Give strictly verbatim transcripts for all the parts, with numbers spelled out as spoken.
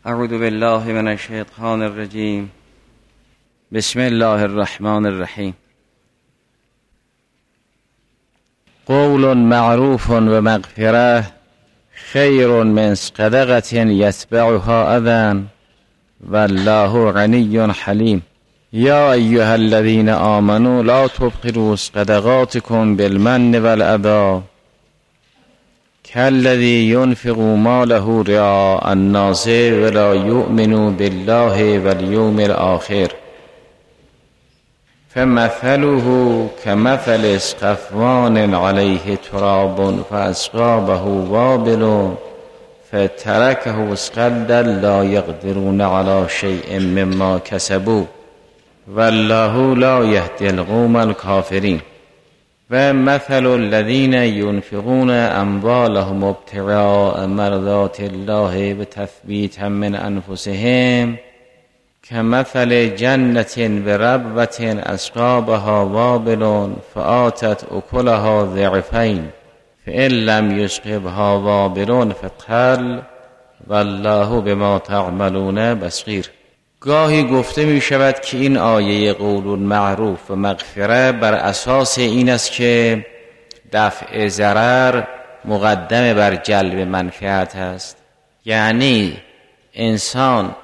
اعوذ بالله من الشیطان الرجیم. بسم الله الرحمن الرحیم. قول معروف و مغفره خیر من صدقة یتبعها اذى والله غنی حلیم. یا ایها الذین آمنوا لا تبطلوا صدقاتکم بالمن والأذى كالذي ينفق ماله رئاء الناس ولا يؤمن بالله واليوم الآخر فمثله كمثل صفوان عليه تراب فأصابه وابل فتركه صلدا لا يقدرون على شيء مما كسبوا والله لا يهدي القوم الكافرين. و مثل الذين ينفقون اموالهم ابتغاء مرضات الله بتثبيتا من انفسهم كمثل جنة بربوة أصابها وابل فآتت أكلها ضعفين فإن لم يصبها وابل فطل والله بما تعملون بصير. گاهی گفته می شود که این آیه قول معروف و مغفره بر اساس این است که دفع ضرر مقدم بر جلب منفعت است. یعنی انسان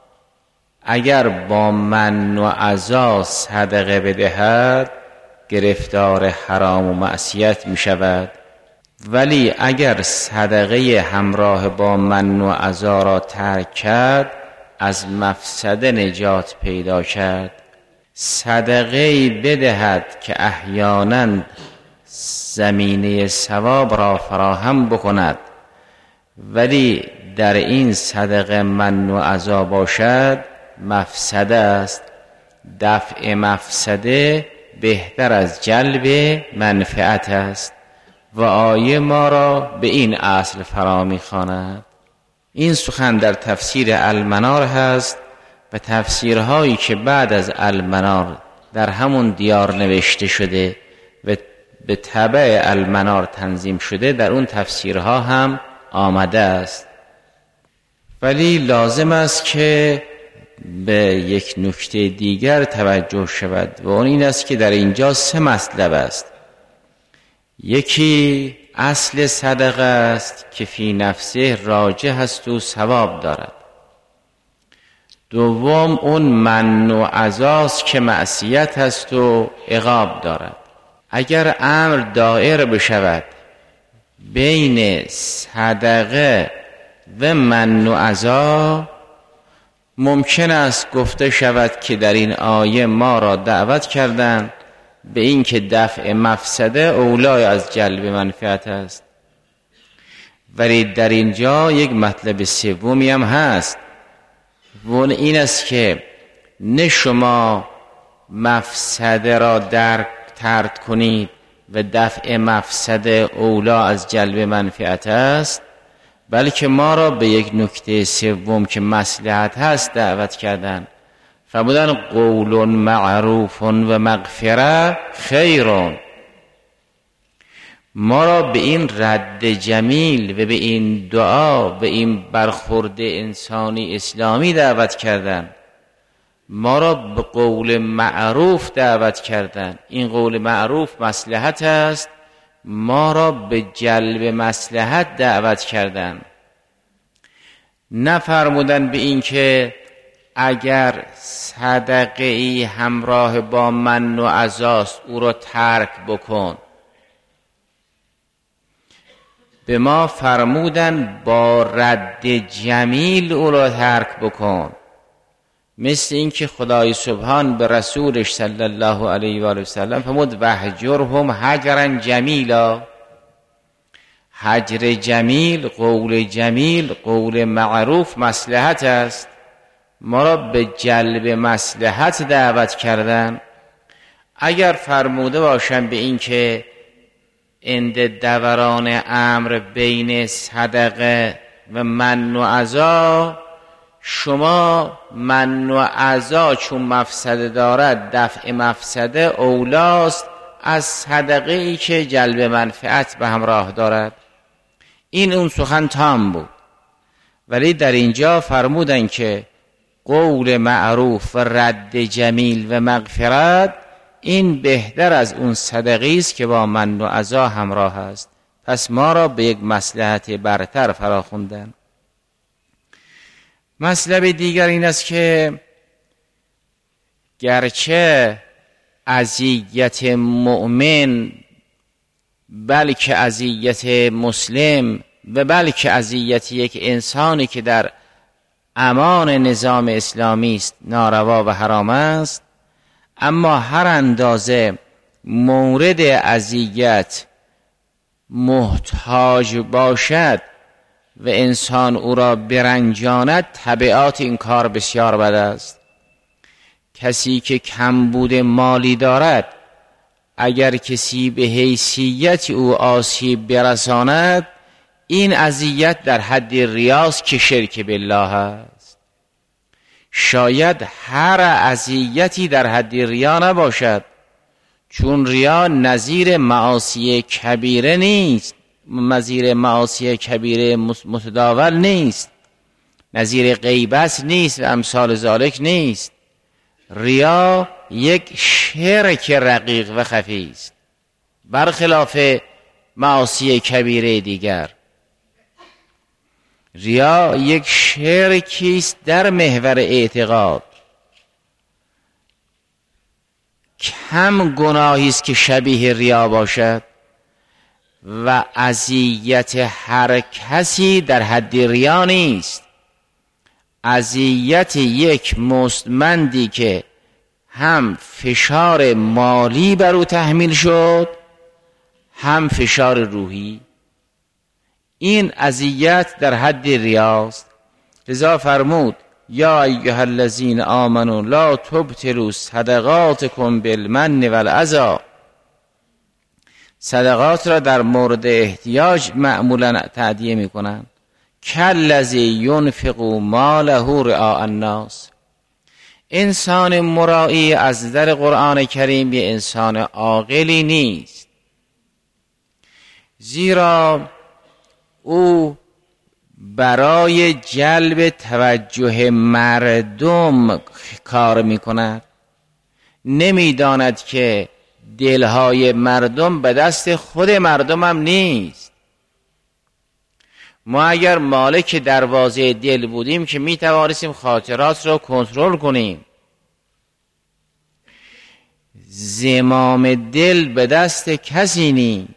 اگر با من و عزا صدقه بدهد گرفتار حرام و معصیت می شود، ولی اگر صدقه همراه با من و عزا را ترک کرد از مفسده نجات پیدا کرد. صدقه بدهد که احیانا زمینه ثواب را فراهم بکند، ولی در این صدقه من و عزا باشد مفسده است. دفع مفسده بهتر از جلب منفعت است و آیه ما را به این اصل فرا می‌خواند. این سخن در تفسیر المنار هست و تفسیرهایی که بعد از المنار در همون دیار نوشته شده و به تبع المنار تنظیم شده در اون تفسیرها هم آمده است. ولی لازم است که به یک نکته دیگر توجه شود و اون این است که در اینجا سه مطلب است. یکی اصل صدقه است که فی نفسه راجح است و ثواب دارد. دوم اون من و عزاست که معصیت است و عقاب دارد. اگر امر دائر بشود بین صدقه و من و عزا، ممکن است گفته شود که در این آیه ما را دعوت کردند به این که دفع مفسده اولای از جلب منفعت است. ولی در اینجا یک مطلب سومی هم هست و اون این است که نه شما مفسده را درک ترک کنید و دفع مفسده اولا از جلب منفعت است، بلکه ما را به یک نکته سوم که مصلحت هست دعوت کردند. فرمودن قول معروف و مغفره خیرون. ما را به این رد جمیل و به این دعا و این برخورد انسانی اسلامی دعوت کردن. ما را به قول معروف دعوت کردن. این قول معروف مصلحت است، ما را به جلب مصلحت دعوت کردن. نفرمودن به این که اگر صدقه ای همراه با من و عزاست او را ترک بکن. به ما فرمودن با رد جمیل او را ترک بکن، مثل این که خدای سبحان به رسولش صلی الله علیه و آله و سلم فرمود وهجرهم هجرا جمیلا. هجر جمیل، قول جمیل، قول معروف مصلحت است. ما را به جلب مصلحت دعوت کردن. اگر فرموده باشم به این که عند دوران امر بین صدقه و من و عزا، شما من و عزا چون مفسده دارد دفع مفسده اولاست از صدقه ای که جلب منفعت به همراه دارد. این اون سخن تام بود. ولی در اینجا فرمودن که قول معروف و رد جمیل و مغفرت این بهتر از اون صدقی است که با من و عزا همراه است. پس ما را به یک مصلحت برتر فراخوندن. مطلب دیگر این است که گرچه اذیت مؤمن بلکه اذیت مسلم و بلکه اذیت یک انسانی که در امان نظام اسلامی است ناروا و حرام است، اما هر اندازه مورد اذیت محتاج باشد و انسان او را برنجاند، تبعات این کار بسیار بد است. کسی که کمبود مالی دارد اگر کسی به حیثیت او آسیب برساند، این اذیت در حد ریاست که شرک بالله است. شاید هر اذیتی در حد ریا نباشد، چون ریا نظیر معاصی کبیره نیست، نظیر معاصی کبیره متداول نیست، نظیر غیبت نیست و امثال ذالک نیست. ریا یک شرک رقیق و خفی است، برخلاف معاصی کبیره دیگر. ریا یک شرکی است در محور اعتقاد. کم گناهی است که شبیه ریا باشد و اذیت هر کسی در حد ریا نیست. اذیت یک مستمندی که هم فشار مالی بر او تحمیل شد هم فشار روحی، این اذیت در حد ریاست. لذا فرمود یا ایها الذین آمنوا لا تبطلوا صدقاتکم بالمن والعذا. صدقات را در مورد احتیاج معمولا تأدیه می کنند. کالذی ینفق ماله رعاء الناس. انسان مرایی از در قرآن کریم یه انسان عاقلی نیست، زیرا او برای جلب توجه مردم کار می کند. نمی داند که دلهای مردم به دست خود مردم هم نیست. ما اگر مالک دروازه دل بودیم که می توانستیم خاطرات را کنترل کنیم. زمام دل به دست کسی نیست.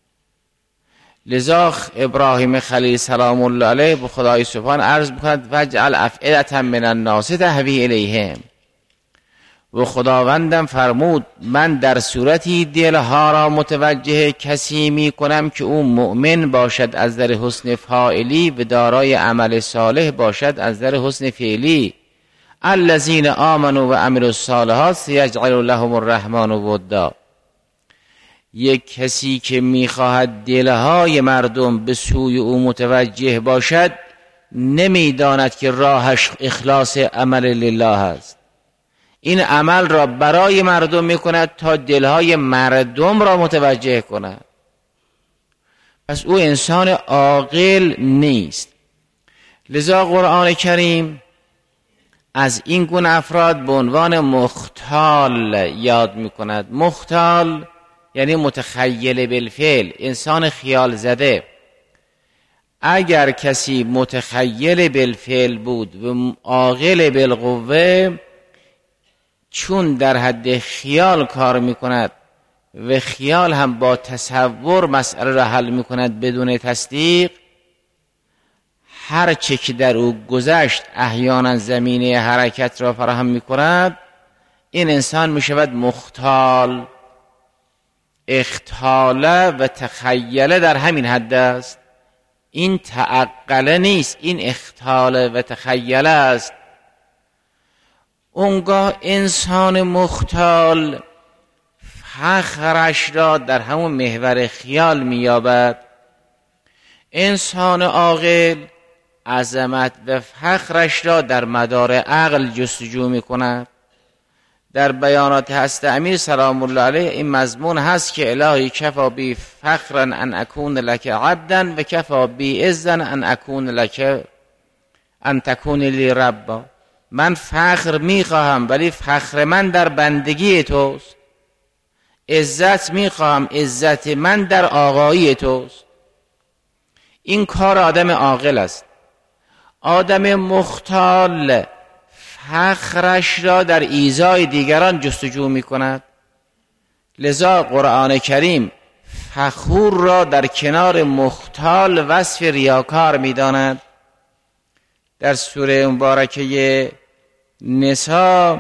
لذا ابراهیم خلیل سلام الله علیه به خدای سبحان عرض می‌کند وجعل افئدة من الناس تهوی الیهم. و خداوندم فرمود من در صورتی دلها را متوجه کسی می کنم که او مؤمن باشد از در حسن فاعلی و دارای عمل صالح باشد از در حسن فعلی. الذین آمنوا و عملوا الصالحات سیجعل لهم الرحمن ودا. یک کسی که میخواهد دلهای مردم به سوی او متوجه باشد نمیداند که راهش اخلاص عمل لله است. این عمل را برای مردم میکند تا دلهای مردم را متوجه کند. پس او انسان عاقل نیست. لذا قرآن کریم از این گونه افراد به عنوان مختال یاد میکند. مختال یعنی متخیل بالفعل، انسان خیال زده. اگر کسی متخیل بالفعل بود و عاقل بالقوه، چون در حد خیال کار میکند و خیال هم با تصور مسئله را حل میکند بدون تصدیق، هر چه که در او گذشت احیانا زمینه حرکت را فراهم میکند، این انسان میشود مختال. اختاله و تخیله در همین حد است. این تعقله نیست، این اختاله و تخیله است. اونگاه انسان مختال فخرش را در همون محور خیال میابد. انسان عاقل عظمت و فخرش را در مدار عقل جستجو میکند. در بیانات هست امیر سلام الله علیه این مضمون هست که الهی کفا بی فخرا ان اکون لک عبدا و کفا بی عزا ان اکون لک ان تکون لی ربا، من فخر میخواهم ولی فخر من در بندگی توست. عزت میخواهم، عزت من در آقایی توست. این کار آدم عاقل است. آدم مختال فخرش را در ایذای دیگران جستجو میکند. لذا قرآن کریم فخور را در کنار مختال وصف ریاکار میداند. در سوره مبارکه نساء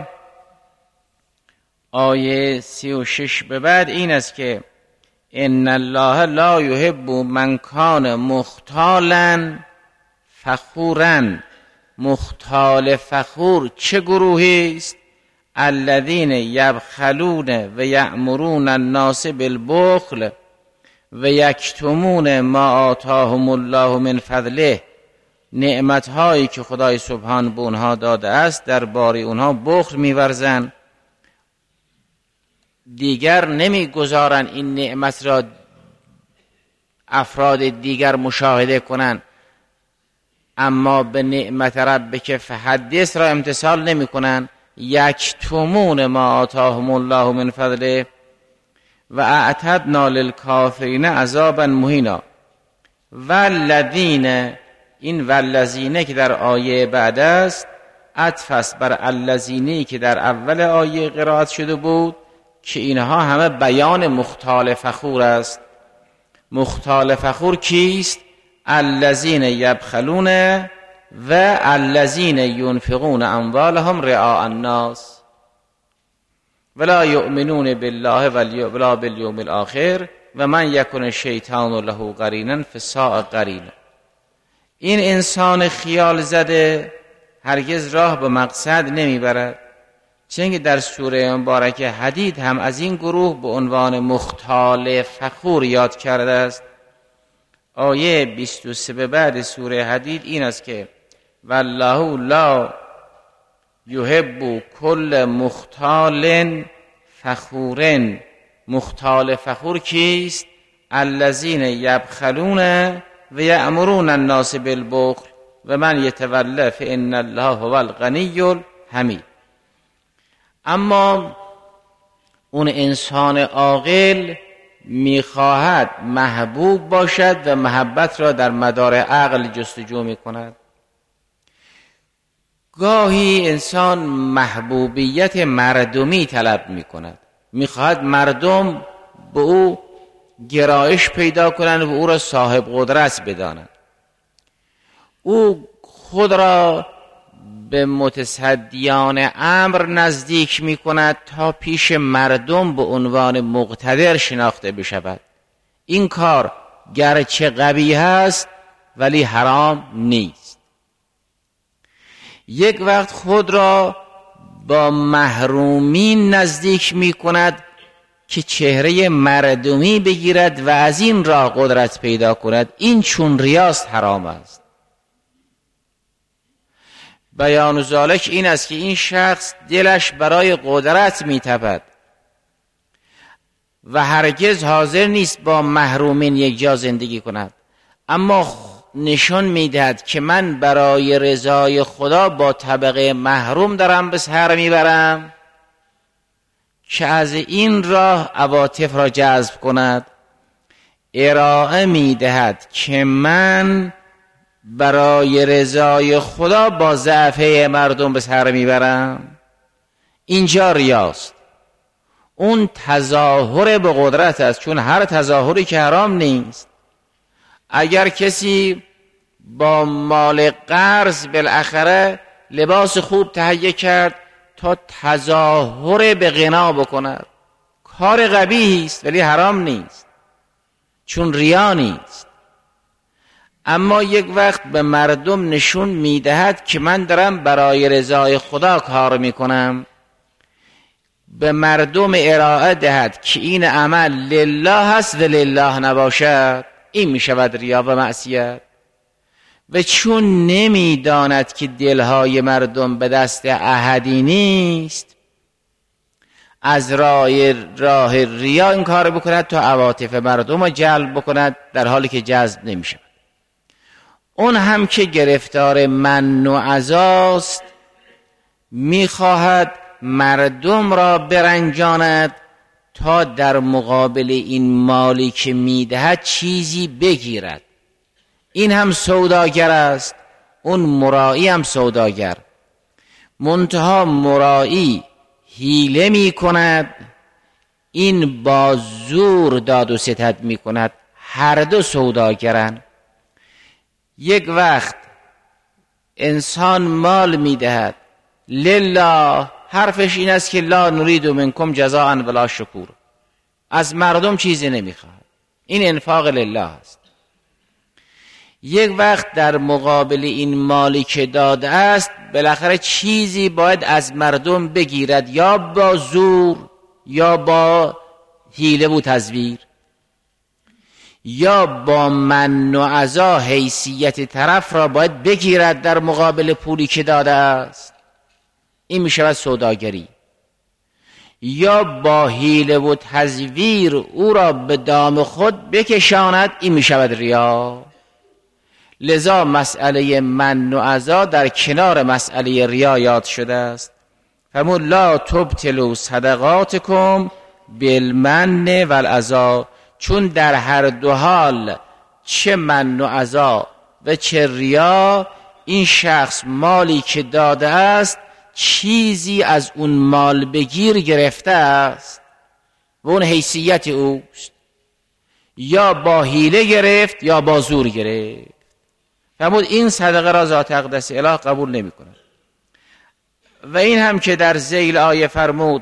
آیه سی و شش به بعد این است که ان الله لا یحب من کان مختالا فخورا. مختال فخور چه گروهی است؟ الذین یبخلون و یأمرون الناس بالبخل و یکتمون ما آتاهم الله من فضله. نعمتهایی که خدای سبحان به اونها داده است درباره اونها بخل می‌ورزند، دیگر نمیگذارن این نعمت را افراد دیگر مشاهده کنند، اما به نعمت ربک فحدث را امتثال نمی کنند. یکتمون ما آتاهم الله من فضله و اعتدنا للکافرین عذابا مهینا. والذین، این والذین که در آیه بعد است عطف است بر الذینی که در اول آیه قرائت شده بود که اینها همه بیان مختال فخور است. مختال فخور کیست؟ الذین یبخلون و الذین ینفقون اموالهم رعاء الناس ولا یؤمنون بالله ولا بالیوم الاخر و من یکن الشیطان له قرینا فساء قرینا. این انسان خیال زده هرگز راه به مقصد نمیبرد. چنانکه در سوره مبارکه حدید هم از این گروه به عنوان مختال فخور یاد کرده است. آیه بیست و سه به بعد سوره حدید این است که والله لا یحب کل مختال فخور. مختال فخور کیست؟ الذین یبخلون و یأمرون الناس بالبخل و من یتولی فان الله هو الغنی الحمید. اما اون انسان عاقل میخواهد محبوب باشد و محبت را در مدار عقل جستجو میکند. گاهی انسان محبوبیت مردمی طلب میکند، میخواهد مردم به او گرایش پیدا کنند و او را صاحب قدرت بدانند. او خود را به متصدیان امر نزدیک می کند تا پیش مردم به عنوان مقتدر شناخته بشود. این کار گرچه قبیح است ولی حرام نیست. یک وقت خود را با محرومین نزدیک می کند که چهره مردمی بگیرد و از این راه قدرت پیدا کند. این چون ریاست حرام است. بیان ذالک این است که این شخص دلش برای قدرت میتپد و هرگز حاضر نیست با محرومین یک جا زندگی کند، اما نشان میدهد که من برای رضای خدا با طبقه محروم دارم به سر میبرم که از این راه عواطف را جذب کند. ارائه میدهد که من برای رضای خدا با ضعفه مردم به سر میبرم. اینجا ریاست. اون تظاهر به قدرت است، چون هر تظاهری که حرام نیست. اگر کسی با مال قرض بالاخره لباس خوب تهیه کرد تا تظاهر به غنا بکند، کار قبیحی است ولی حرام نیست، چون ریا نیست. اما یک وقت به مردم نشون میدهد که من دارم برای رضای خدا کار میکنم، به مردم ارائه دهد که این عمل لله هست و لله نباشد، این میشود ریا و معصیت. و چون نمیداند که دلهای مردم به دست احدی نیست، از راه راه ریا این کار بکند تا عواطف مردم رو جلب بکند، در حالی که جذب نمیشود. اون هم که گرفتار من و عزاست میخواهد مردم را برنجاند تا در مقابل این مالی که میدهد چیزی بگیرد. این هم سوداگر است، اون مرائی هم سوداگر. منتها مرائی حیله می کند، این با زور داد و ستد می کند. هر دو سوداگرن. یک وقت انسان مال می دهد لله، حرفش این است که لا نرید منکم جزاء ولا شکور، از مردم چیزی نمی خواهد، این انفاق لله است. یک وقت در مقابل این مالی که داده است بالاخره چیزی باید از مردم بگیرد، یا با زور یا با حیله و تزویر، یا با من و عزا حیثیت طرف را باید بگیرد در مقابل پولی که داده است. این می شود سوداگری. یا با حیله و تزویر او را به دام خود بکشاند، این می شود ریا. لذا مسئله من و عزا در کنار مسئله ریا یاد شده است. فرمود لا تبطلوا صدقاتکم بالمن والعزا، چون در هر دو حال چه من و عزا و چه ریا، این شخص مالی که داده است چیزی از اون مال بگیر گرفته است و اون حیثیت اوست، یا با حیله گرفت یا با زور گرفت. فرمود این صدقه را ذات اقدس اله قبول نمی کند. و این هم که در ذیل آیه فرمود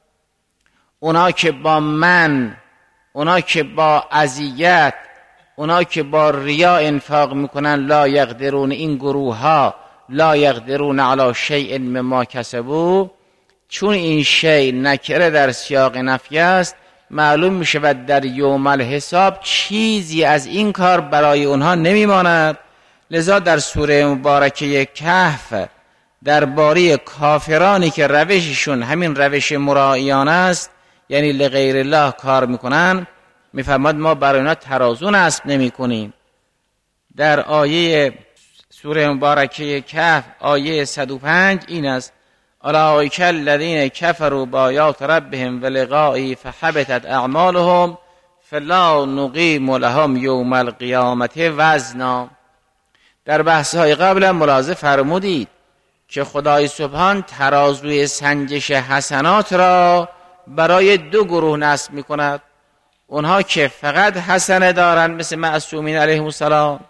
اونا که با من، اونا که با اذیت، اونا که با ریا انفاق میکنن لا یقدرون، این گروه ها لا یقدرون علی شیء مما کسبوا، چون این شیء نکره در سیاق نفی است، معلوم می شود در یوم الحساب چیزی از این کار برای اونها نمیماند. لذا در سوره مبارکه کهف درباره کافرانی که روششون همین روش مرائیانه است، یعنی لغیر الله کار میکنن، میفرماد ما برای اونا ترازو نصب نمی کنیم. در آیه سوره مبارکه کهف آیه صد و پنج این است اولئک الذین کفروا بآیات ربهم ولقائه فحبطت اعمالهم فلا نقیم لهم یوم القیامة وزنا. در بحث‌های قبل ملاحظه فرمودید که خدای سبحان ترازوی سنجش حسنات را برای دو گروه نصب می کند. اونها که فقط حسنه دارند مثل معصومین علیهم السلام،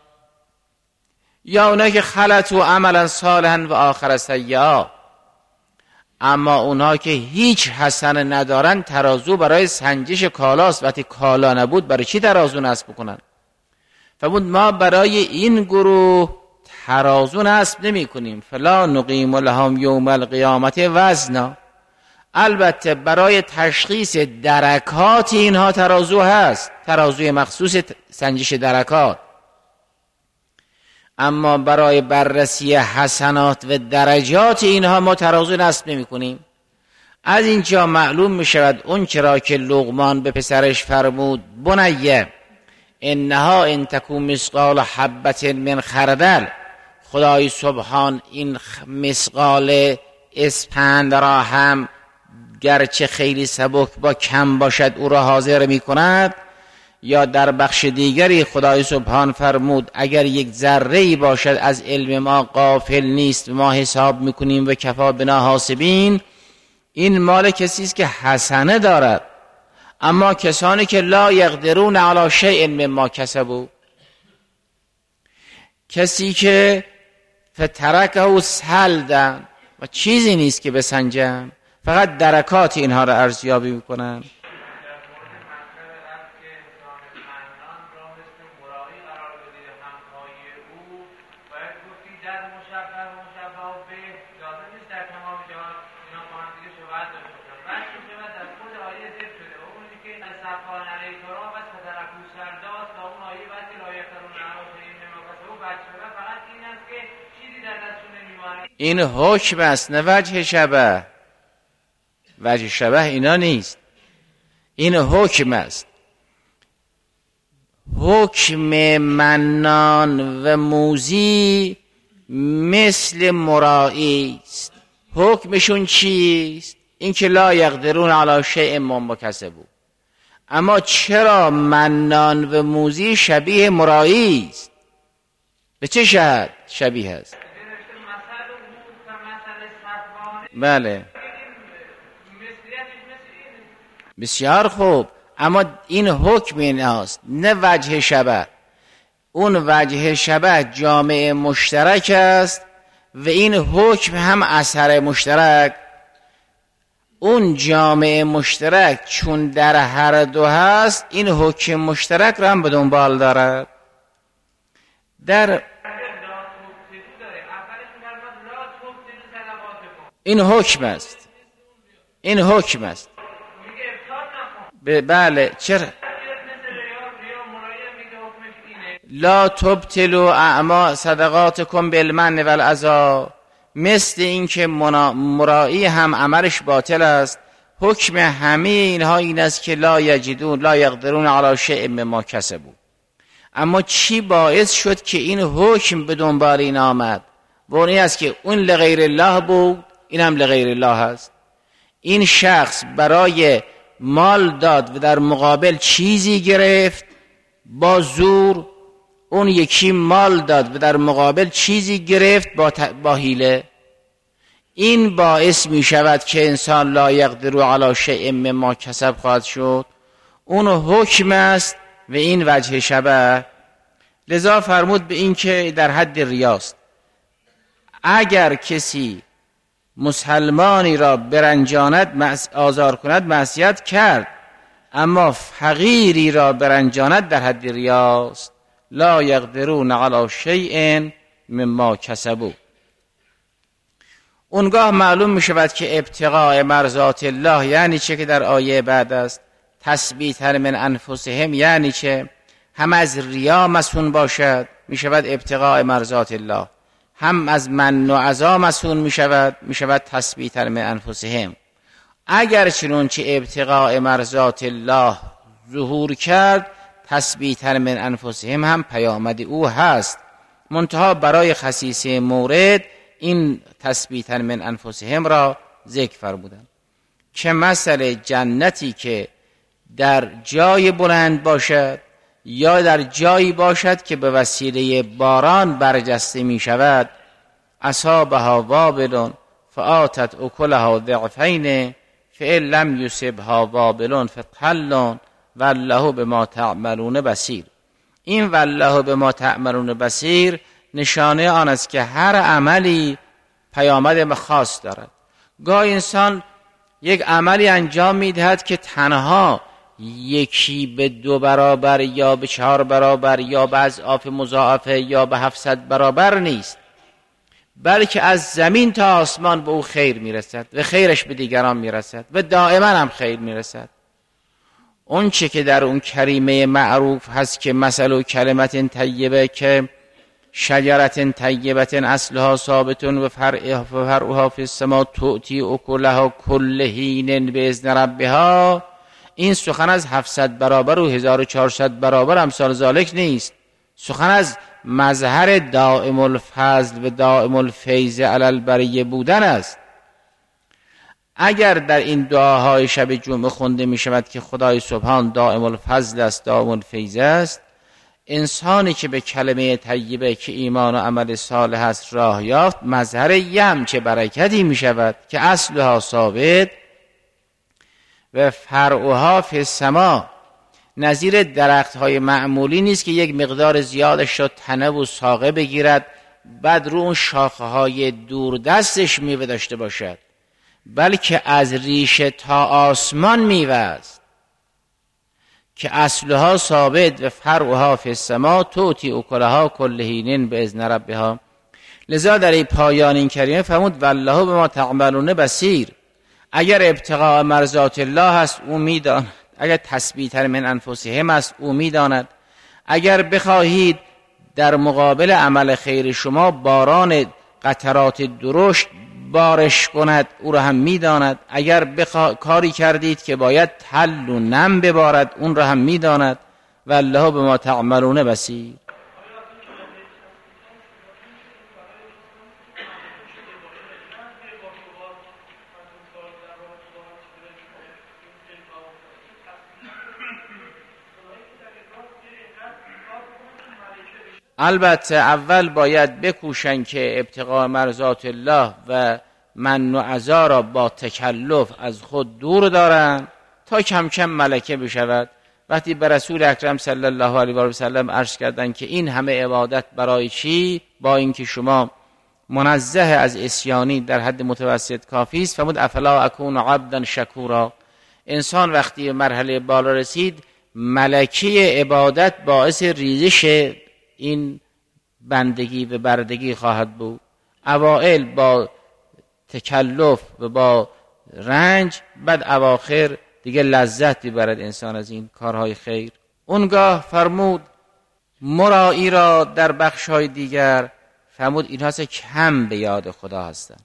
یا اونها که خلطوا عملا صالحا و آخر سیئا. اما اونها که هیچ حسنه ندارند ترازو برای سنجش کالاست، وقتی کالا نبود برای چی ترازو نصب کنند؟ فرمود ما برای این گروه ترازو نصب نمی کنیم. فلا نقیم لهم یوم القیامة وزنا. البته برای تشخیص درکات اینها ترازو هست، ترازوی مخصوص سنجش درکات، اما برای بررسی حسنات و درجات اینها ما ترازو نصب نمی کنیم. از اینجا معلوم می شود اون چرا که لقمان به پسرش فرمود بنیه انها ان تکو مثقال حبة من خردل، خدای سبحان این مثقال اسپند را هم گرچه خیلی سبک با کم باشد او را حاضر می کند. یا در بخش دیگری خدای سبحان فرمود اگر یک ذره‌ای باشد از علم ما غافل نیست و ما حساب میکنیم و کفا بنا حاسبین. این مال کسی است که حسنه دارد، اما کسانی که لا یقدرون علی شیء مما کسبوا، کسی که فترکه سلدن و چیزی نیست که بسنجن، فقط درکات اینها را ارزیابی میکنن. این حکم است نه وجه شبه. وجه شبه اینا نیست، این حکم است. حکم منان و موذی مثل مرایی است. حکمشون چیست؟ این که لا یقدرون علی شیء مما کسبوا. اما چرا منان و موذی شبیه مرایی است؟ به چه شهد شبیه است؟ بله بسیار خوب، اما این حکم این است، نه وجه شبه. اون وجه شبه جامعه مشترک است و این حکم هم اثر مشترک. اون جامعه مشترک چون در هر دو هست، این حکم مشترک را هم به دنبال دارد. در این حکم است، این حکم است. بله چرا لا تبطلوا اعمال صدقاتکم بالمن والعذا، مثل این که مرایی هم عملش باطل است. حکم همه اینها این است که لا یجدون لا یقدرون علی شیء مما کسبوا. اما چی باعث شد که این حکم به دنبال این آمد؟ و اون است که اون لغیر الله بود، این هم لغیر الله است. این شخص برای مال داد و در مقابل چیزی گرفت با زور، اون یکی مال داد و در مقابل چیزی گرفت با, ت... با حیله. این باعث می شود که انسان لا یقدر علی شیء مما کسب خواهد شد. اون حکم است و این وجه شبه. لذا فرمود به این که در حد ریاست. اگر کسی مسلمانی را برنجاند آزار کند معصیت کرد، اما فقیری را برنجاند در حد ریاست. لا یقدرون علی شیء مما کسبوا. اونگاه معلوم می شود که ابتغاء مرضات الله یعنی چه که در آیه بعد است. تثبیتا من انفسهم یعنی چه؟ هم از ریا مسون باشد می شود ابتغاء مرضات الله، هم از من و عزا مسون می شود می شود تثبیتا من انفسهم. اگر چنانچه ابتغاء مرضات الله ظهور کرد، تثبیتا من انفسهم هم پیامد او هست، منتها برای خصیصه مورد این تثبیتا من انفسهم را ذکر فرمودند. که مثل جنتی که در جای بلند باشد یا در جایی باشد که به وسیله باران برجسته می شود، اصابها وابل فآتت اکلها ضعفین فإن لم یصبها وابل فطل والله بما تعملون بصیر. این والله بما تعملون بصیر نشانه آن است که هر عملی پیامد خاص دارد. گاه انسان یک عملی انجام میدهد که تنها یکی به دو برابر یا به چهار برابر یا به اضعاف مضاعفه یا به هفتصد برابر نیست، بلکه از زمین تا آسمان به او خیر میرسد و خیرش به دیگران میرسد و دائما هم خیر میرسد. اون چه که در اون کریمه معروف هست که مثل کلمت طیبه که شجرت طیبت اصلها ثابت و فرعها فی السماء تؤتی اکلها کل حین باذن ربها، این سخن از هفتصد برابر و هزار و چهارصد برابر امثال ذالک نیست. سخن از مظهر دائم الفضل و دائم الفیض علی البریه بودن است. اگر در این دعاهای شب جمعه خونده می شود که خدای سبحان دائم الفضل است، دائم الفیض است، انسانی که به کلمه طیبه که ایمان و عمل صالح است راه یافت، مظهر یم چه برکتی می شود که اصلها ثابت و فرعها فی السماء، نظیر درخت های معمولی نیست که یک مقدار زیادش را تنه و ساقه بگیرد بعد رو اون شاخه های دور دستش میوه داشته باشد، بلکه از ریشه تا آسمان میوه است که اصلها ثابت و فرعها فی السماء تؤتی اکلها کل حین باذن ربها. لذا در این پایان این کریمه فرمود والله بما تعملون بصیر. اگر ابتغاء مرضات الله است او میداند، اگر تثبیتا من انفسهم است او میداند، اگر بخواهید در مقابل عمل خیر شما باران قطرات درشت بارش کند او را هم میداند، اگر بخوا... کاری کردید که باید تل و نم ببارد اون را هم میداند، والله بما تعملون بصیر. البته اول باید بکوشن که ابتغاء مرضات الله و من و عزا را با تکلف از خود دور دارن تا کم کم ملکه بشود. وقتی به رسول اکرم صلی الله علیه و سلم عرض کردند که این همه عبادت برای چی، با اینکه شما منزه از عصیانی در حد متوسط کافی است، فرمود افلا اکون عبدا شکورا. انسان وقتی به مرحله بالا رسید، ملکه عبادت باعث ریزش این بندگی و بردگی خواهد بود. اوائل با تکلف و با رنج، بعد اواخر دیگه لذت میبرد انسان از این کارهای خیر. اونگاه فرمود مرایی را در بخشهای دیگر فرمود اینها سه کم به یاد خدا هستند.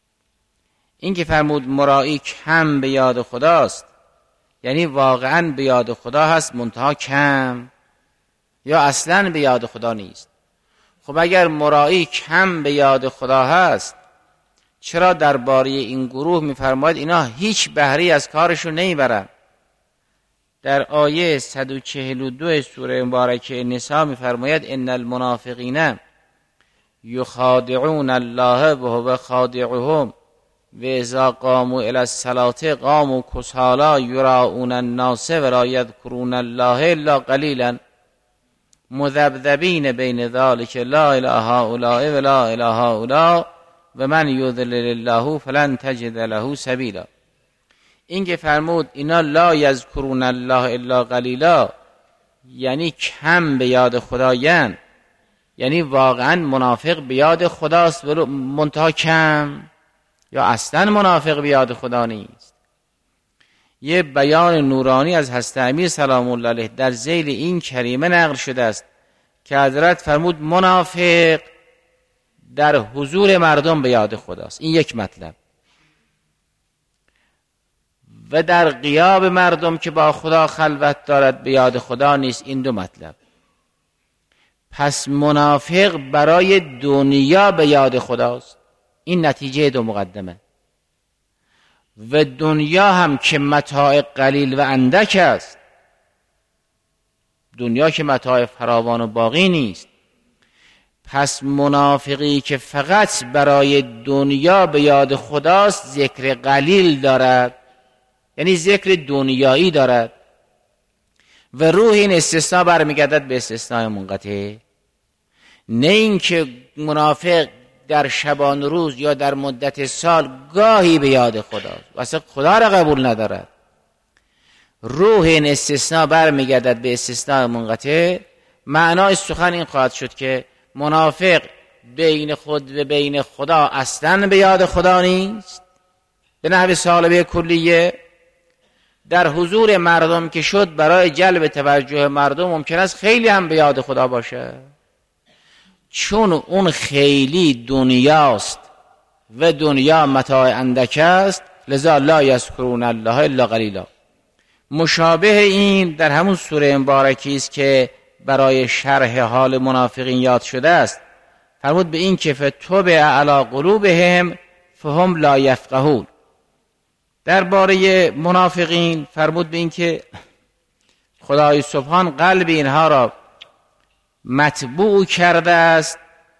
این که فرمود مرایی کم به یاد خداست، یعنی واقعا به یاد خدا هست منتها کم، یا اصلا به یاد خدا نیست. خب اگر مرایی کم به یاد خدا هست، چرا درباره این گروه میفرماید اینا هیچ بهره از کارشون نمیبرن؟ در آیه صد و چهل و دو سوره مبارکه نساء میفرماید ان المنافقین یخادعون الله و هو خادعهم و اذا قاموا الی الصلاة قاموا کسالی یراؤون الناس ولا یذکرون الله الا قلیلا مذبذبین بین ذلک لا اله هؤلاء ولا اله هؤلاء و من یضلل الله فلن تجد له سبیلا. این که فرمود اینا لا یذکرون الله الا قلیلا، یعنی کم به یاد خدایند، یعنی واقعا منافق به یاد خداست ولو منتها کم، یا اصلا منافق به یاد خدا نیست. یه بیان نورانی از حضرت امیر سلام الله علیه در ذیل این کریمه نقل شده است که حضرت فرمود منافق در حضور مردم به یاد خداست، این یک مطلب، و در غیاب مردم که با خدا خلوت دارد به یاد خدا نیست، این دو مطلب. پس منافق برای دنیا به یاد خداست، این نتیجه دو مقدمه. و دنیا هم که متاع قلیل و اندک است، دنیا که متاع فراوان و باقی نیست، پس منافقی که فقط برای دنیا به یاد خداست ذکر قلیل دارد، یعنی ذکر دنیایی دارد، و روح این استثناء برمیگردد به استثناء منقطع. نه اینکه منافق در شبان روز یا در مدت سال گاهی به یاد خداست و اصلا خدا را قبول ندارد. روح این استثناء برمیگردد به استثناء منقطع. معنای سخن این خواهد شد که منافق بین خود و بین خدا اصلا به یاد خدا نیست به نحو سالبه کلیه. در حضور مردم که شد برای جلب توجه مردم ممکن است خیلی هم به یاد خدا باشه، چون اون خیلی دنیاست و دنیا متاع اندک است، لذا لا یذکرون الله الا قلیلا. مشابه این در همون سوره مبارکی است که برای شرح حال منافقین یاد شده است. فرمود به این که فتوبع علی قلوبهم فهم لا یفقهون. درباره منافقین فرمود به این که خدای سبحان قلب اینها را مطبوع کرده است،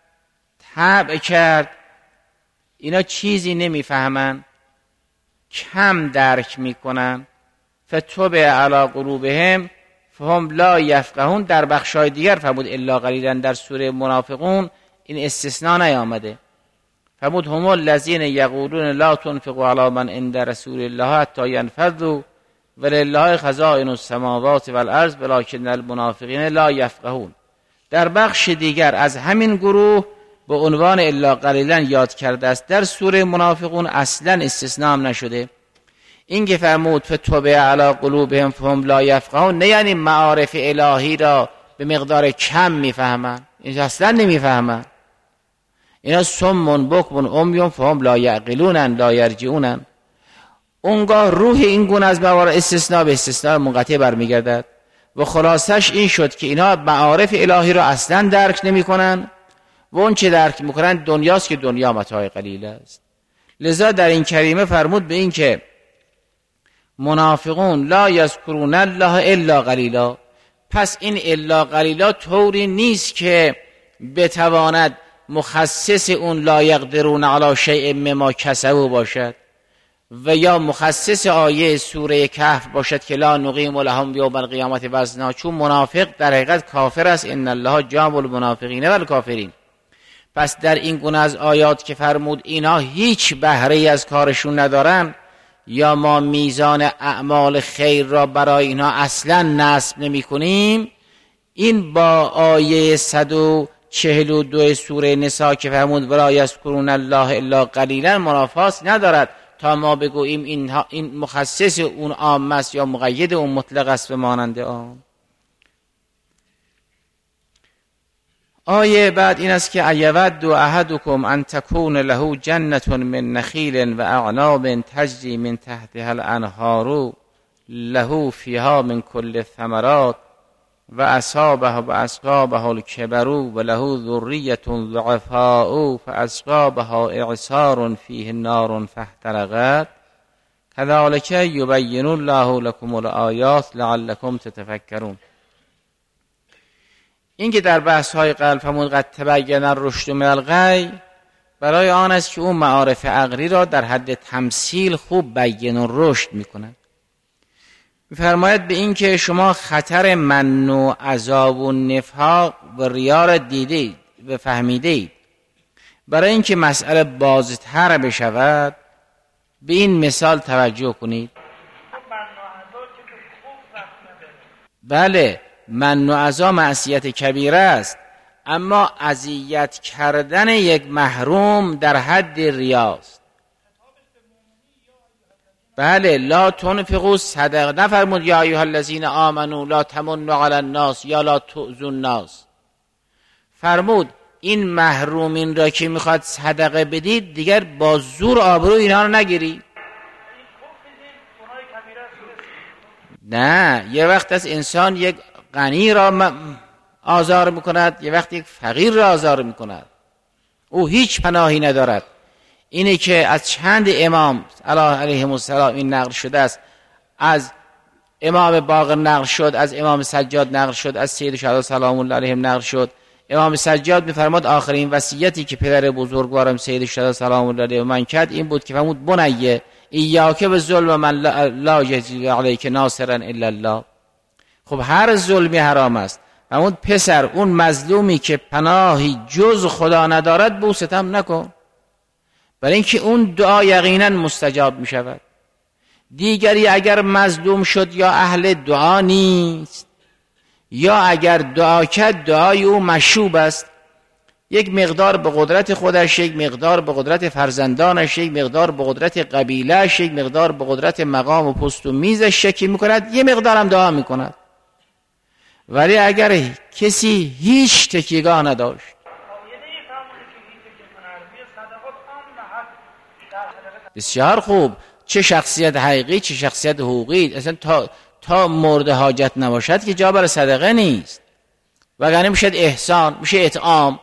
طبع کرد، اینا چیزی نمیفهمن، کم درک میکنن. فتوبع علی قلوبهم فهم لا یفقهون. در بخشای دیگر فرمود الا قلیلا. در سوره منافقون این استثناء نیامده. فرمود هم الذین یقولون لا تنفقوا علی من عند رسول الله حتی ینفضوا ولله خزائن السماوات والارض ولکن المنافقین لا یفقهون. در بخش دیگر از همین گروه به عنوان الا قلیلا یاد کرده است. در سوره منافقون اصلا استثناء هم نشده. این که فرمود فتوبع علی قلوبهم فهم لا یفقهون نه یعنی معارف الهی را به مقدار کم میفهمن، این اصلا نمیفهمن. اینا صم بکم عمی فهم لا یعقلون لا یرجعون. اونگاه روح این گونه از موارد استثناء به استثناء منقطع برمیگردد. و خلاصش این شد که اینا معارف الهی رو اصلا درک نمی کنن و اون چه درک میکنن دنیاست که دنیا متاع قلیل است. لذا در این کریمه فرمود به این که منافقون لا یذکرون الله الا قلیلا. پس این الا قلیلا طوری نیست که بتواند مخصص اون لا یقدرون علی شیء مما کسبوا باشد و یا مخصص آیه سوره کهف باشد که لا نقیم لهم یوم القیامت وزنا، چون منافق در حقیقت کافر است. ان الله جامع المنافقین والکافرین. پس در این گونه از آیات که فرمود اینا هیچ بهره از کارشون ندارن یا ما میزان اعمال خیر را برای اینا اصلا نصب نمی کنیم، این با آیه صد و چهل و دو سوره نساء که فرمود ولا یذکرون الله الا قلیلا منافات ندارد تا ما بگوییم این, این مخصص اون عام است یا مقید اون مطلق است به مانند عام. آیه بعد این است که ایود احدکم ان تکون له جنة من نخیل و اعناب تجری من تحتها الانهار له فیها من کل الثمرات و اصابه و اصابه الکبر و له ذریة ضعفاء فاصابها اعصار فیه نار فاحترقت كذلك یبین الله لكم الآیات لعلكم تتفکرون. این که در بحث های قبل فرمود قد تبین الرشد من الغی، برای آن است که اون معارف عقلی را در حد تمثیل خوب بیان و رشد میکنند. میفرماید به این که شما خطر من و عذاب و نفاق و ریا را دیدید و فهمیدید، برای اینکه مسئله بازتر بشود به این مثال توجه کنید. بله من و عذا معصیت کبیره است، اما اذیت کردن یک محروم در حد ریاست. بله لا تنفقوا صدقه، نفرمود یا ایها الذین آمنوا لا تمنوا علی الناس یا لا تؤذوا الناس، فرمود این محرومین را که میخواد صدقه بدید دیگر با زور آبرو اینها رو نگیری. نه، یه وقت از انسان یک غنی را آزار میکند، یه وقت یک فقیر را آزار میکند، او هیچ پناهی ندارد. اینه که از چند امام علیهم السلام این نقل شده است. از امام باقر نقل شد، از امام سجاد نقل شد، از سید شهدا سلام الله علیهم نقل شد. امام سجاد میفرماد آخرین وصیتی که پدر بزرگوارم سید شهدا سلام الله علیه من کرد این بود که فرمود بنیه ایاک بالظلم من لا یجد علیک ناصرا الا الله. خب هر ظلمی حرام است. فرمود پسر اون مظلومی که پناهی جز خدا ندارد به او ستم نکن، برای اینکه اون دعا یقینا مستجاب می شود. دیگری اگر مظلوم شد یا اهل دعا نیست یا اگر دعا کرد دعای او مشوب است، یک مقدار به قدرت خودش، یک مقدار به قدرت فرزندانش، یک مقدار به قدرت قبیلهش، یک مقدار به قدرت مقام و پست و میزش شکی می کند، یه مقدار هم دعا می کند. ولی اگر کسی هیچ تکیه‌گاه نداشت، بسیار خوب، چه شخصیت حقیقی چه شخصیت حقوقی، اصلا تا تا مورد حاجت نباشد که جا برای صدقه نیست. وگرنه میشه احسان، میشه اطعام،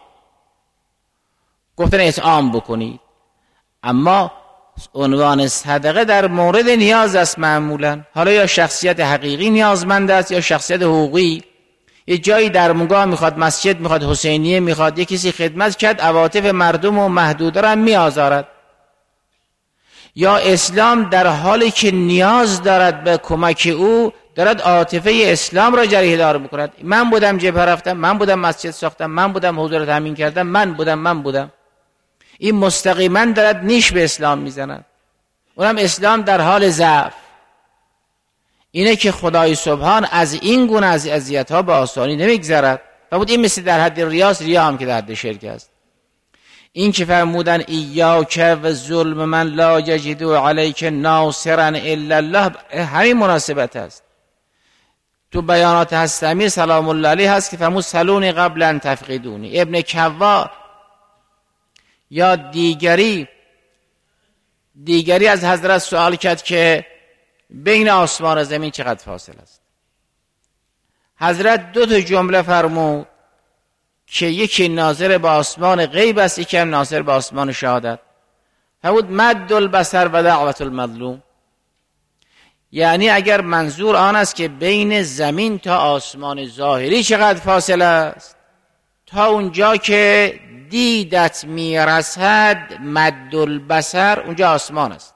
گفتن اطعام بکنید. اما عنوان صدقه در مورد نیاز است معمولا. حالا یا شخصیت حقیقی نیازمند است یا شخصیت حقوقی. یه جایی در مونگاه میخواد، مسجد میخواد، حسینیه میخواد، یه کسی خدمت کرد، عواطف مردم و محدوده را میآزارد. یا اسلام در حالی که نیاز دارد به کمک او دارد عاطفه اسلام را جریحه دار میکند. من بودم جبهه رفتم، من بودم مسجد ساختم، من بودم حضور تامین کردم، من بودم من بودم این مستقیما دارد نیش به اسلام میزند. اونم اسلام در حال ضعف. اینه که خدای سبحان از این گونه از اذیت‌ها به آسانی نمیگذرد. و بود این مثل در حد ریاست، ریا هم که در حد شرک است. این که فرمودن ایاک و ظلم من لا یجدو علیک ناصرا الا الله، همین مناسبت است. تو بیانات حضرت امیر سلام الله علیه هست که فرمود سلونی قبل ان تفقدونی. ابن کوا یا دیگری دیگری از حضرت سوال کرد که بین آسمان و زمین چقدر فاصله است؟ حضرت دو تا جمله فرمود که یکی ناظر به آسمان غیب است، یکی هم ناظر به آسمان شهادت. فرمود مد البصر و دعوت المظلوم، یعنی اگر منظور آن است که بین زمین تا آسمان ظاهری چقدر فاصله است، تا اونجا که دیدت میرسد مد البصر اونجا آسمان است.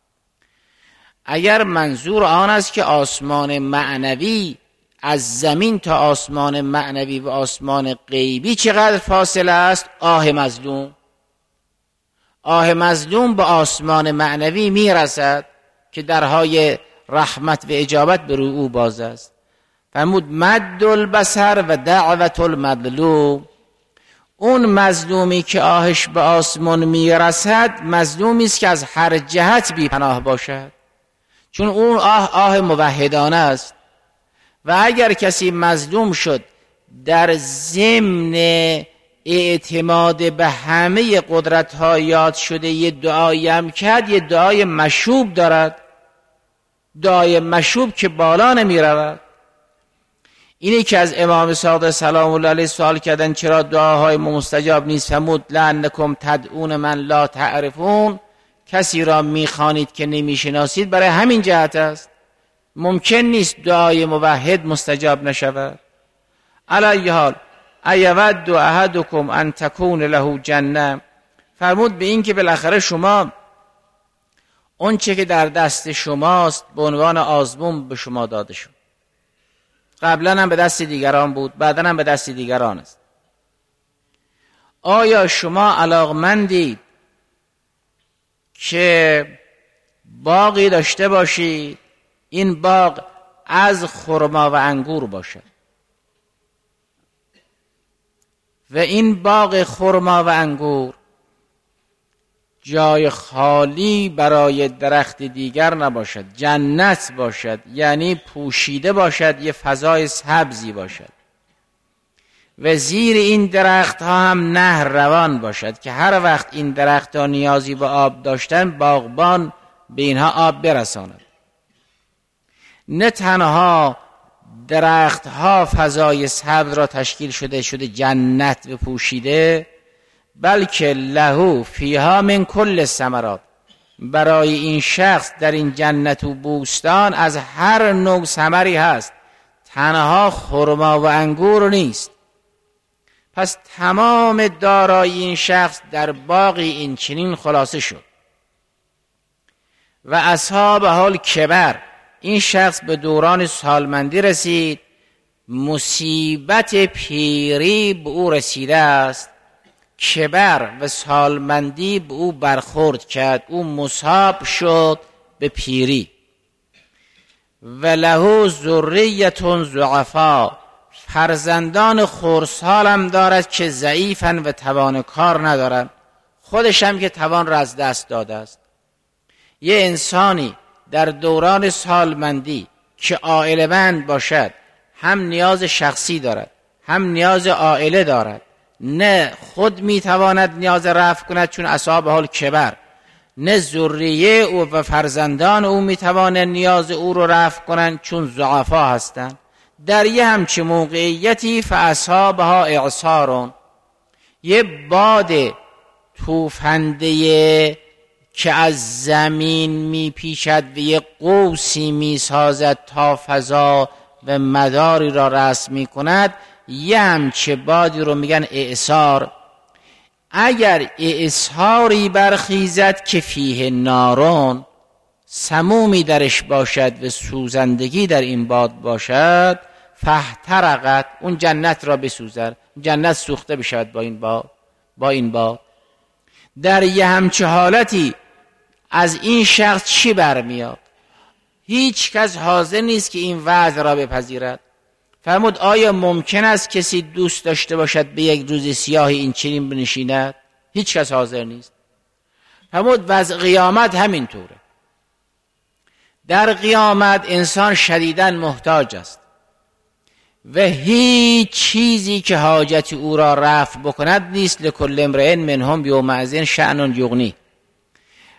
اگر منظور آن است که آسمان معنوی از زمین تا آسمان معنوی و آسمان غیبی چقدر فاصله است، آه مظلوم، آه مظلوم به آسمان معنوی میرسد که درهای رحمت و اجابت به روی او باز است. فرمود مد البصر و دعوت المظلوم، اون مظلومی که آهش به آسمان میرسد مظلومی است که از هر جهت بی پناه باشد، چون اون آه آه موحدانه است. و اگر کسی مظلوم شد در ضمن اعتماد به همه قدرت ها یاد شده یه دعایی هم کرد، یه دعای مشوب دارد، دعای مشوب که بالا نمی رود. اینی که از امام صادق سلام الله علیه سوال کردن چرا دعاهای مستجاب نیست، فرمود لعنکم تدعون من لا تعرفون، کسی را میخوانید که نمیشناسید، برای همین جهت است. ممکن نیست دعای موحد مستجاب نشود. علی حال ایود احدکم ان تکون له جنه، فرمود به این که بالاخره شما اون چه که در دست شماست به عنوان آزمون به شما داده شد، قبلا هم به دست دیگران بود، بعدا هم به دست دیگران است. آیا شما علاقمندید که باغی داشته باشید، این باغ از خرما و انگور باشد و این باغ خرما و انگور جای خالی برای درخت دیگر نباشد، جنت باشد، یعنی پوشیده باشد، یه فضای سبزی باشد و زیر این درخت ها هم نهر روان باشد که هر وقت این درخت ها نیازی به آب داشتن باغبان به اینها آب برساند. نه تنها درخت ها فضای سبز را تشکیل شده شده جنت و پوشیده، بلکه لهو فیها من کل الثمرات، برای این شخص در این جنت و بوستان از هر نوع ثمری هست، تنها خرما و انگور نیست. پس تمام دارایی این شخص در باغی این چنین خلاصه شد. و اصحاب حال کبر، این شخص به دوران سالمندی رسید، مصیبت پیری به او رسیده است، کبر و سالمندی به او برخورد کرد، او مصاب شد به پیری. و له ذریة ضعفا، فرزندان خردسال هم دارد که ضعیفن و توان کار ندارن، خودش هم که توان را از دست داده است. یه انسانی در دوران سالمندی که عائله‌مند باشد، هم نیاز شخصی دارد هم نیاز عائله دارد، نه خود میتواند نیاز رفع کند چون اصحاب حال کبر، نه ذریه او و فرزندان او میتوانند نیاز او رو رفع کنند چون ضعفا هستند. در یه همچه موقعیتی فاصحابها اعصارون، یه باد توفنده که از زمین میپیچد و یه قوسی میسازد تا فضا و مداری را رسم میکند، یه همچه بادی رو میگن اعصار. اگر اعصاری برخیزد که فیه نارون، سمومی درش باشد و سوزندگی در این باد باشد، فاحترقت، اون جنت را بسوزد، جنت سوخته بشود با این باد با این باد. در یه همچه حالتی از این شخص چی برمیاد؟ هیچ کس حاضر نیست که این وضع را بپذیرد. فرمود آیا ممکن است کسی دوست داشته باشد به یک روز سیاهی این چنین بنشیند؟ هیچ کس حاضر نیست. فرمود وضع قیامت همینطوره. در قیامت انسان شدیداً محتاج است و هیچ چیزی که حاجت او را رفع بکند نیست. لکل امرئ منهم یومئذ شأن یغنی.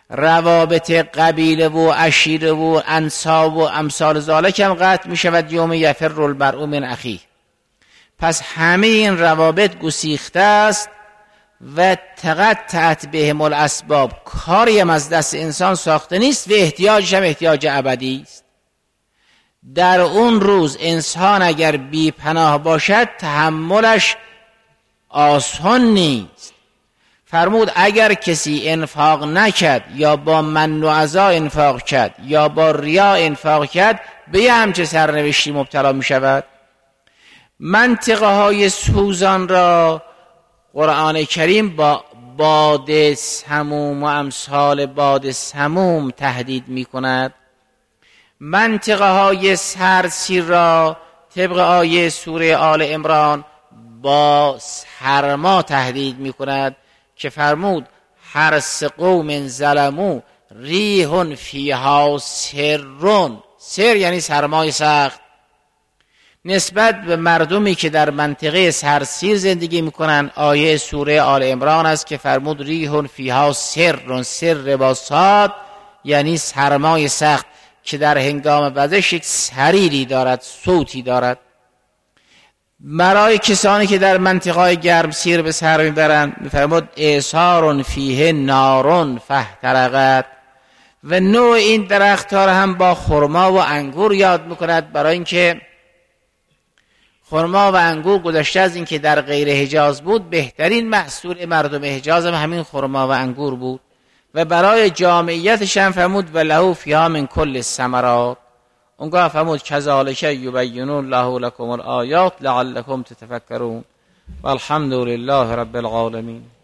روابط قبیله و عشیره و انساب و امثال ذالک هم قطع می شود یوم یفر المرء من اخیه. پس همه این روابط گسیخته است و تقطعت بهم الاسباب، کاری هم از دست انسان ساخته نیست و احتیاجش هم احتیاج ابدی است. در اون روز انسان اگر بی پناه باشد تحملش آسان نیست. فرمود اگر کسی انفاق نکرد یا با من و عزا انفاق کرد یا با ریا انفاق کرد به یه همچه سرنوشتی مبتلا می شود. منطقه های سوزان را قرآن کریم با باد سموم و امثال باد سموم تهدید می کند. منطقه های سردسیر را طبق آیه سوره آل عمران با سرما تهدید می کند که فرمود حرث قوم ظلموا ریح فیها سر. سر یعنی سرمای سخت. نسبت به مردمی که در منطقه سردسیر زندگی میکنن آیه سوره آل عمران است که فرمود ریح فیها سر. سر با صاد یعنی سرمای سخت که در هنگام وزش یک سریری دارد، صوتی دارد. برای کسانی که در منطقه گرم سیر به سر میبرند میفرمود اعصار فیه نار فاحترقت. و نوع این درخت ها را هم با خرما و انگور یاد میکند، برای اینکه خرما و انگور گذشته از اینکه در غیر حجاز بود بهترین محصول مردم حجاز هم همین خرما و انگور بود و برای جامعیتش هم فرمود و له فیها من کل الثمرات. اونگاه فرمود کذالک یبین الله لکم الآیات لعلکم تتفکرون. والحمد لله رب العالمین.